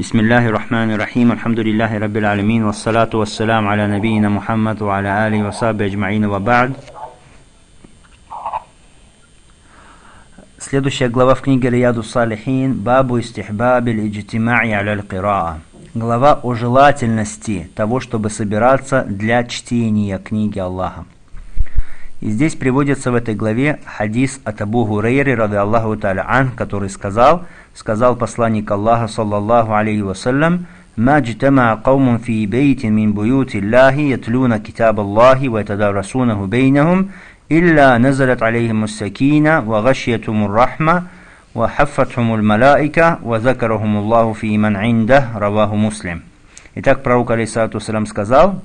Бисмиллахи рахмани рахим, альхамдулиллахи раббил алямин, вассалату вассалам аля набийна Мухаммад, ва аля алихи ва сахбихи аджмаин, ва ба'д. Следующая глава в книге Рияду Салихин, бабу истихбабиль иджтима'i аля кираа. Глава о желательности того, чтобы собираться для чтения книги Аллаха. И здесь приводится в этой главе хадис от Абу Хурейры, ради Аллаху та'аля ан, который сказал посланник Аллаха, саллаллаху алейхи вассалям: «Ма джтама каумун фи бейтин мин буюти Аллахи, ятлуна китаб Аллахи, ва ятадарасунаху бейнахум, илля назалат алейхиму сакина, ва гашьятуму рахма, ва хаффатхуму малаика, ва закарахуму Аллаху фи ман индах», раваху Муслим. Итак, пророк, алейхиссалату вассалям, сказал: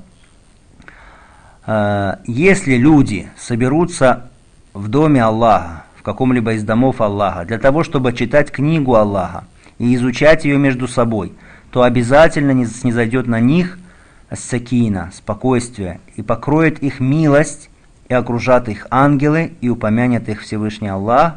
если люди соберутся в доме Аллаха, в каком-либо из домов Аллаха, для того, чтобы читать книгу Аллаха и изучать ее между собой, то обязательно снизойдет на них ас-сакина, спокойствие, и покроет их милость, и окружат их ангелы, и упомянет их Всевышний Аллах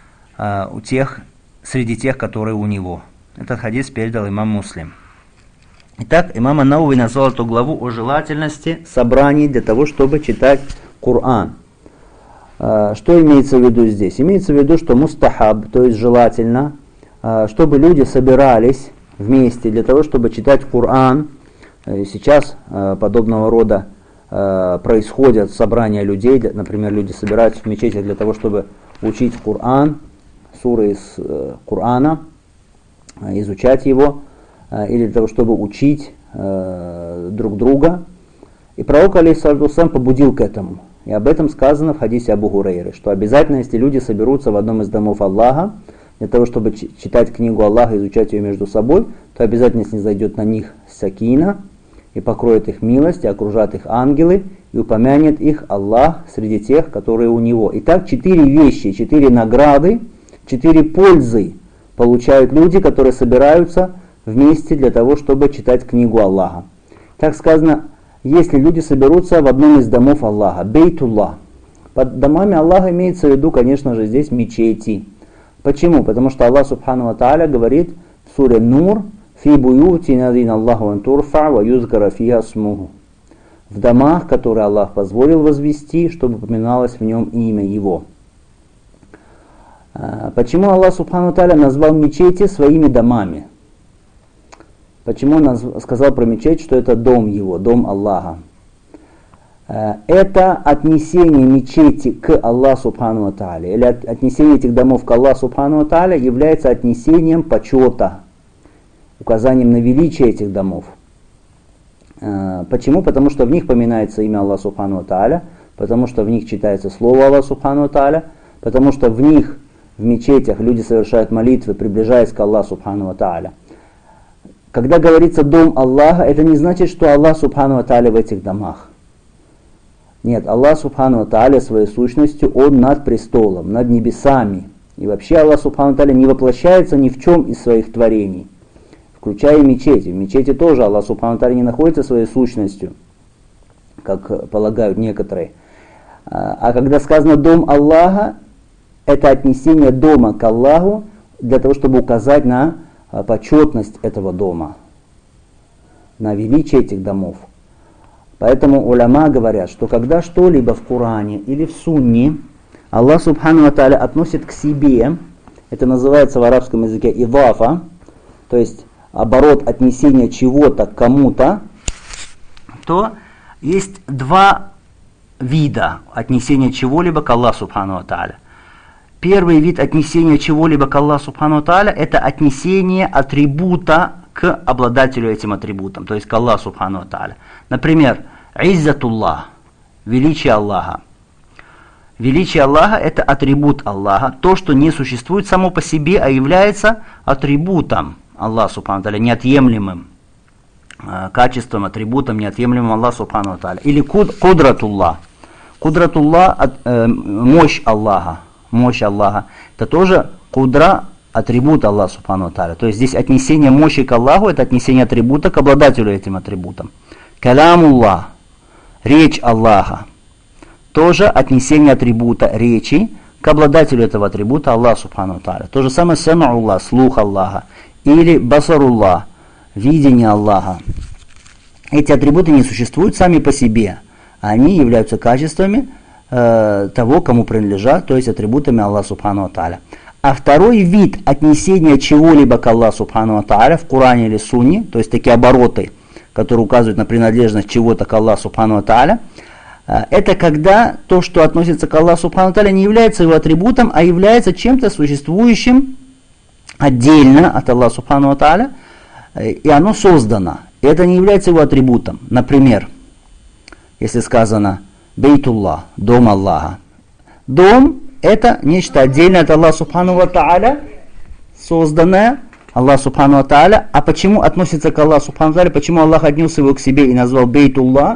среди тех, которые у него. Этот хадис передал имам Муслим. Итак, имам ан-Навави назвал эту главу о желательности собраний для того, чтобы читать Коран. Что имеется в виду здесь? Имеется в виду, что мустахаб, то есть желательно, чтобы люди собирались вместе для того, чтобы читать Коран. Сейчас подобного рода происходят собрания людей, например, люди собираются в мечетях для того, чтобы учить Коран, суры из Корана, изучать его, или для того, чтобы учить друг друга. И пророк, алейхиссалату вассалям, побудил к этому. И об этом сказано в хадисе Абу Хурейры, что обязательно, если люди соберутся в одном из домов Аллаха, для того, чтобы читать книгу Аллаха, изучать ее между собой, то обязательно снизойдет на них сакина, и покроет их милость, и окружат их ангелы, и упомянет их Аллах среди тех, которые у него. Итак, 4 вещи, 4 награды, 4 пользы получают люди, которые собираются вместе для того, чтобы читать книгу Аллаха. Так сказано, если люди соберутся в одном из домов Аллаха, бейтуллах. Под домами Аллаха имеется в виду, конечно же, здесь мечети. Почему? Потому что Аллах субхану ва тааля говорит в суре Нур: «Фи буюти надин Аллаху ан турфа ва юзкара фиха смуху». В домах, которые Аллах позволил возвести, чтобы упоминалось в нем имя Его. Почему Аллах субхану ва тааля назвал мечети своими домами? Почему он сказал про мечеть, что это дом его, дом Аллаха? Это отнесение мечети к Аллаху субхану ва тааля, или отнесение этих домов к Аллаху субхану ва тааля является отнесением почета, указанием на величие этих домов. Почему? Потому что в них поминается имя Аллаха субхану ва тааля, потому что в них читается слово Аллаха субхану ва тааля, потому что в них, в мечетях, люди совершают молитвы, приближаясь к Аллаху субхану ва тааля. Когда говорится дом Аллаха, это не значит, что Аллах субхану ва тааля в этих домах. Нет, Аллах субхану ва тааля своей сущностью, Он над престолом, над небесами. И вообще Аллах субхану ва тааля не воплощается ни в чем из своих творений, включая мечети. В мечети тоже Аллах субхану ва тааля не находится своей сущностью, как полагают некоторые. А когда сказано дом Аллаха, это отнесение дома к Аллаху для того, чтобы указать на почетность этого дома, на величие этих домов. Поэтому уляма говорят, что когда что-либо в Коране или в Сунне Аллах субхану ва тааля относит к себе, это называется в арабском языке идафа, то есть оборот отнесения чего-то к кому-то, то есть 2 вида отнесения чего-либо к Аллаху субхану ва тааля. Первый вид отнесения чего-либо к Аллаху субхану ва тааля — это отнесение атрибута к обладателю этим атрибутом, то есть к Аллаху субхану ва тааля. Например, иззатуллах, величие Аллаха. Величие Аллаха — это атрибут Аллаха, то, что не существует само по себе, а является атрибутом Аллаха субхану ва тааля, неотъемлемым качеством, атрибутом, неотъемлемым Аллаха субхану ва тааля. Или кудратуллах. Кудратуллах — мощь Аллаха. Мощь Аллаха. Это тоже кудра, атрибут Аллаха субхану ва тааля. То есть здесь отнесение мощи к Аллаху — это отнесение атрибута к обладателю этим атрибутом. Калямуллах, речь Аллаха, тоже отнесение атрибута речи к обладателю этого атрибута Аллаха субхану ва тааля. То же самое самауллах, слух Аллаха, или басаруллах, видение Аллаха. Эти атрибуты не существуют сами по себе, они являются качествами того, кому принадлежат, то есть атрибутами Аллаха Субхану ва Тааля. А второй вид отнесения чего-либо к Аллаху Субхану ва Тааля в Коране или Сунне, то есть такие обороты, которые указывают на принадлежность чего-то к Аллаху Субхану ва Тааля, это когда то, что относится к Аллаху Субхану ва Тааля, не является его атрибутом, а является чем-то существующим отдельно от Аллаха Субхану ва Тааля, и оно создано. И это не является его атрибутом. Например, если сказано «Бейтуллах», «Дом Аллаха». Дом – это нечто отдельное от Аллаха Субхану ва Тааля, созданное Аллах Субхану ва Тааля. А почему относится к Аллаху Субхану ва Тааля? Почему Аллах отнес его к себе и назвал Бейтуллах?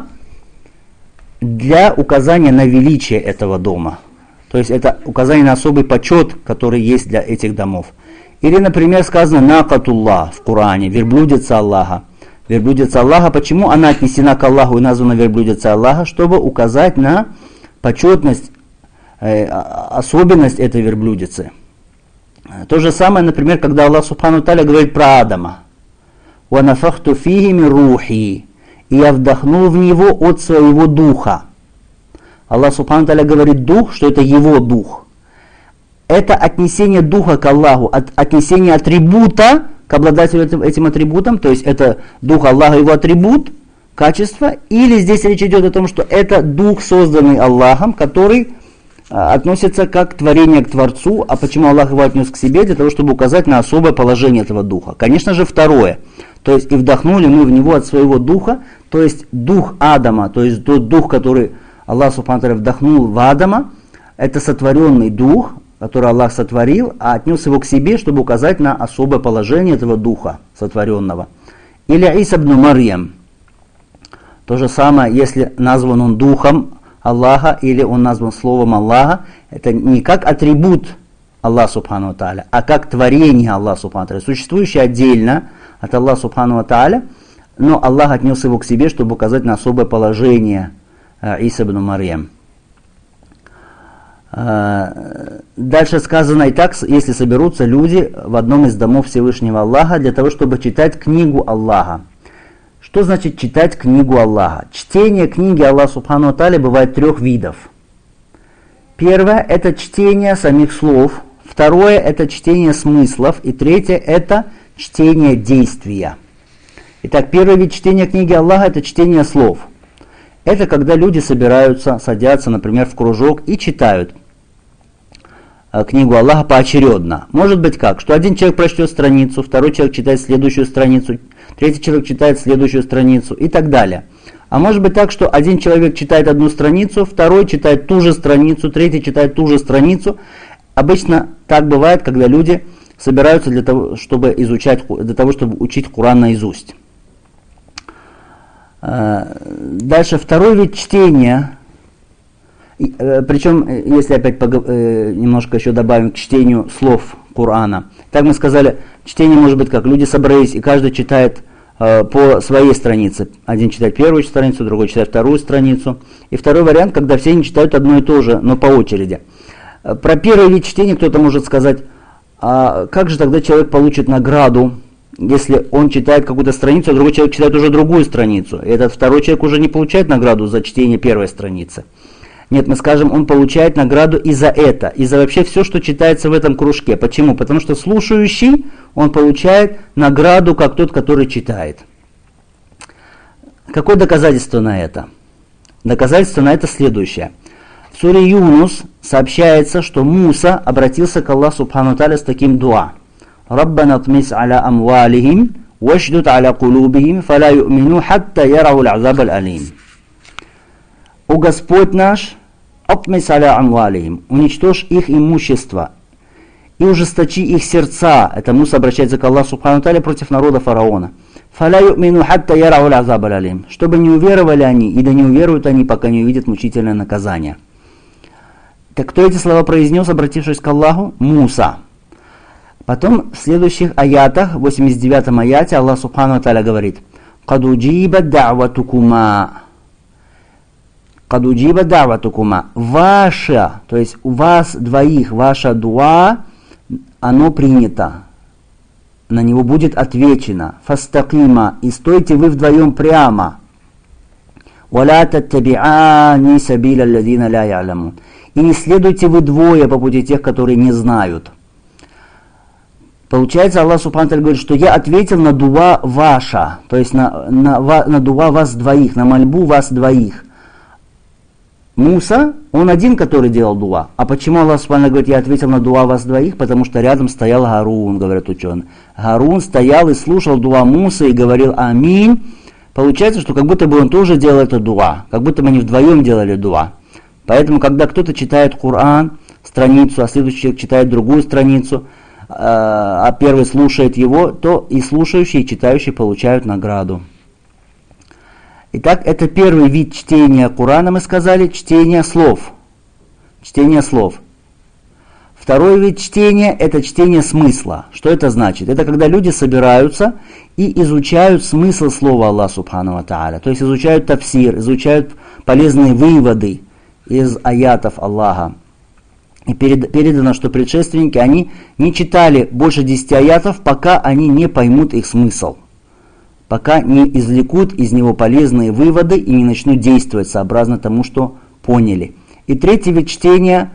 Для указания на величие этого дома. То есть это указание на особый почет, который есть для этих домов. Или, например, сказано «Накатуллах» в Коране, верблюдица Аллаха. Верблюдица Аллаха, почему она отнесена к Аллаху и названа верблюдица Аллаха? Чтобы указать на почетность, особенность этой верблюдицы. То же самое, например, когда Аллах Субхану Тааля говорит про Адама. «Ванафахту фихи мин рухи», и я вдохнул в него от своего духа. Аллах Субхану Тааля говорит дух, что это его дух. Это отнесение духа к Аллаху, отнесение атрибута к обладателю этим атрибутом, то есть это дух Аллаха, его атрибут, качество, или здесь речь идет о том, что это дух, созданный Аллахом, который относится как творение к Творцу. А почему Аллах его отнес к себе? Для того, чтобы указать на особое положение этого духа. Конечно же, второе. То есть и вдохнули мы в него от своего духа, то есть дух Адама, то есть тот дух, который Аллах Субхану Тааля вдохнул в Адама, это сотворенный дух, который Аллах сотворил, а отнес его к себе, чтобы указать на особое положение этого духа сотворенного. Или Иса ибн Марьям. То же самое, если назван он духом Аллаха, или он назван словом Аллаха, это не как атрибут Аллаха Субхану Тааля, а как творение Аллаха Субхану Тааля, существующее отдельно от Аллаха Субхану Тааля, но Аллах отнес его к себе, чтобы указать на особое положение Иса ибн Марьям. Дальше сказано: и так, если соберутся люди в одном из домов Всевышнего Аллаха для того, чтобы читать книгу Аллаха. Что значит читать книгу Аллаха? Чтение книги Аллаха Субхану Тааля бывает трех видов. Первое – это чтение самих слов. Второе – это чтение смыслов. И третье – это чтение действия. Итак, первый вид чтения книги Аллаха – это чтение слов. Это когда люди собираются, садятся, например, в кружок и читают книгу Аллаха поочередно. Может быть как? Что один человек прочтет страницу, второй человек читает следующую страницу, третий человек читает следующую страницу и так далее. А может быть так, что один человек читает одну страницу, второй читает ту же страницу, третий читает ту же страницу. Обычно так бывает, когда люди собираются для того, чтобы учить Коран наизусть. Дальше второй вид чтения. Причем, если опять немножко еще добавим к чтению слов Корана. Так мы сказали, чтение может быть как: люди собрались и каждый читает по своей странице. Один читает первую страницу, другой читает вторую страницу. И второй вариант, когда все они читают одно и то же, но по очереди. Про первый вид чтения кто-то может сказать: а как же тогда человек получит награду, если он читает какую-то страницу, а другой человек читает уже другую страницу? И этот второй человек уже не получает награду за чтение первой страницы. Нет, мы скажем, он получает награду и за это, и за вообще все, что читается в этом кружке. Почему? Потому что слушающий, он получает награду, как тот, который читает. Какое доказательство на это? Доказательство на это следующее. В суре Юнус сообщается, что Муса обратился к Аллаху Субхану Тааля с таким дуа. «Раббана тмис аля амвалихим, вашдут аля кулубихим, фаля ю'мину хатта ярау аль-азаб аль-алим». «О Господь наш, атмис аля амвалихим, уничтожь их имущество и ужесточи их сердца». Это Муса обращается к Аллаху Субхану Тааля против народа фараона. «Фаля ю'мину хатта ярау аль-азаб аль-алим», чтобы не уверовали они, и да не уверуют они, пока не увидят мучительное наказание. Так кто эти слова произнес, обратившись к Аллаху? Муса. Потом в следующих аятах, в 89-м аяте, Аллах Субхану Тааля говорит: «Кад уджиба да'ватукума». «Кад уджиба да'ватукума». Ваша, то есть у вас двоих, ваша дуа, оно принято. на него будет отвечено: «Фастакима», и стойте вы вдвоем прямо. «Валя таттаби'ани сабиля алладина ля я'ламун», и не следуйте вы двое по пути тех, которые не знают. Получается, Аллах Субхану ва-Тааля говорит, что я ответил на дуа ваша, то есть на дуа вас двоих, на мольбу вас двоих. Муса, он один, который делал дуа. А почему Аллах Субхану говорит, я ответил на дуа вас двоих? Потому что рядом стоял Гарун, говорят ученые. Гарун стоял и слушал дуа Мусы и говорил аминь. Получается, что как будто бы он тоже делал это дуа, как будто бы они вдвоем делали дуа. Поэтому, когда кто-то читает Коран, страницу, а следующий человек читает другую страницу, а первый слушает его, то и слушающий, и читающий получают награду. Итак, это первый вид чтения Корана, мы сказали, чтение слов. Чтение слов. Второй вид чтения – это чтение смысла. Что это значит? Это когда люди собираются и изучают смысл слова Аллаха Субхану ва-Тааля. То есть изучают тафсир, изучают полезные выводы из аятов Аллаха. И передано, что предшественники, они не читали больше 10 аятов, пока они не поймут их смысл. Пока не извлекут из него полезные выводы и не начнут действовать сообразно тому, что поняли. И третий вид чтения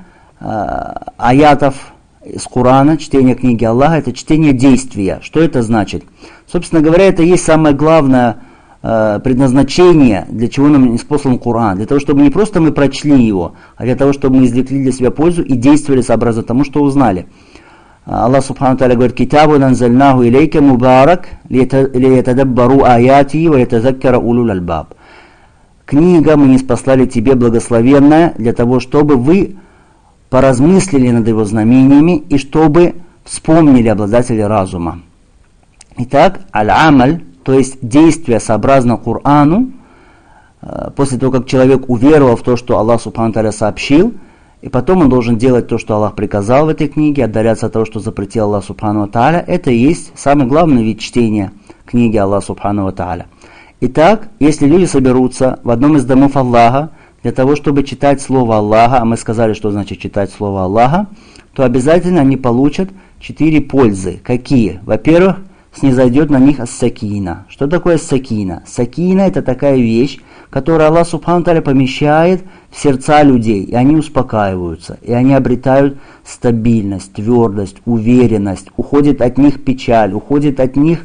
аятов из Корана, чтение книги Аллаха, это чтение действия. Что это значит? Собственно говоря, это есть самое главное предназначение, для чего нам ниспослан Коран. Для того, чтобы не просто мы прочли его, а для того, чтобы мы извлекли для себя пользу и действовали сообразно тому, что узнали. Аллах Субхану ва-Тааля говорит: «Китабу нанзальнаху илейка мубарак лиятадаббару аяти ва лиятазаккара улул альбаб». Книга мы ниспослали тебе благословенная для того, чтобы вы поразмыслили над его знамениями и чтобы вспомнили обладатели разума. Итак, аль-амаль, то есть действие сообразно Корану, после того, как человек уверовал в то, что Аллах Субхану ва-Тааля сообщил, и потом он должен делать то, что Аллах приказал в этой книге, отдаляться от того, что запретил Аллах Субхану ва-Тааля, это и есть самый главный вид чтения книги Аллаха Субхану ва-Тааля. Итак, если люди соберутся в одном из домов Аллаха для того, чтобы читать Слово Аллаха, а мы сказали, что значит читать Слово Аллаха, то обязательно они получат 4 пользы. Какие? Во-первых, снизойдет на них ас-сакина. Что такое ас-сакина? Сакина – это такая вещь, которую Аллах Субхану ва-Тааля помещает в сердца людей, и они успокаиваются, и они обретают стабильность, твердость, уверенность, уходит от них печаль, уходит от них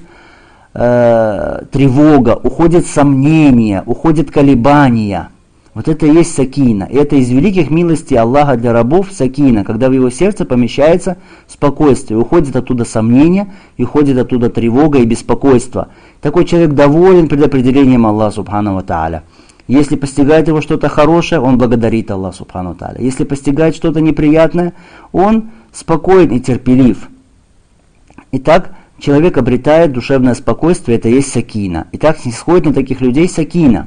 тревога, уходит сомнения, уходит колебания. Вот это и есть сакина. И это из великих милостей Аллаха для рабов сакина, когда в его сердце помещается спокойствие, уходит оттуда сомнения, и уходит оттуда тревога и беспокойство. Такой человек доволен предопределением Аллаха Субхану ва-Тааля. Если постигает его что-то хорошее, он благодарит Аллаха Субхану ва-Тааля. Если постигает что-то неприятное, он спокоен и терпелив. Итак, человек обретает душевное спокойствие, это и есть сакина. Итак, снисходит на таких людей сакина.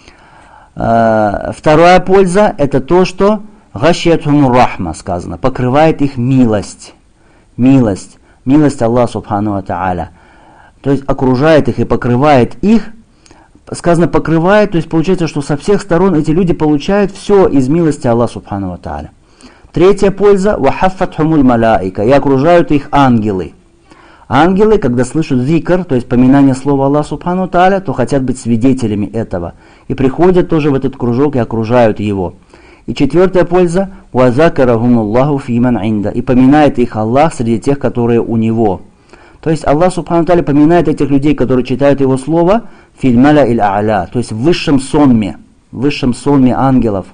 Вторая польза – это то, что гашиятхумур рахма сказано, покрывает их милость. Милость Аллаха Субхану ва-Тааля. То есть окружает их и покрывает их. Сказано покрывает, то есть получается, что со всех сторон эти люди получают все из милости Аллаха Субхану ва-Тааля. Третья польза – вахаффатхумуль малаика, и окружают их ангелы. Ангелы, когда слышат зикр, то есть поминание слова Аллаха Субхану ва-Тааля, то хотят быть свидетелями этого. И приходят тоже в этот кружок и окружают его. И четвертая польза – уазакарахумуллаху фиман инда, и поминает их Аллах среди тех, которые у него. То есть Аллах Субхану ва-Тааля поминает этих людей, которые читают его слово, фильмаля иль а'ля, то есть в высшем сонме ангелов,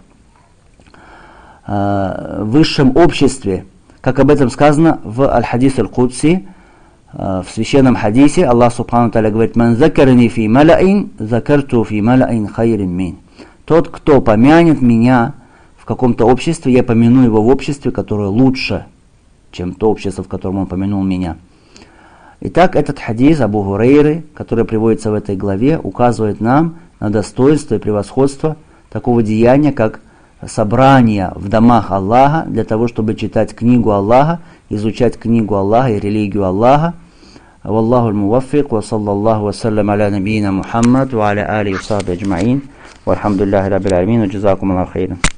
в высшем обществе. Как об этом сказано в аль-хадис аль-Кудси, в священном хадисе Аллах Субхану ва-Тааля говорит: «Ман закарни фи малаин, закарту фи малаин хайрин мин». Тот, кто помянет меня в каком-то обществе, я помяну его в обществе, которое лучше, чем то общество, в котором он помянул меня. Итак, этот хадис Абу Хурейры, который приводится в этой главе, указывает нам на достоинство и превосходство такого деяния, как собрание в домах Аллаха для того, чтобы читать книгу Аллаха, изучать книгу Аллаха и религию Аллаха. Валлаху аль-муваффик, ва саллаллаху ва саллям аля набийна Мухаммад, ва аля алихи ва сахбихи аджмаин, вальхамдулиллахи раббил аламин, ва джазакум Аллаху хайран.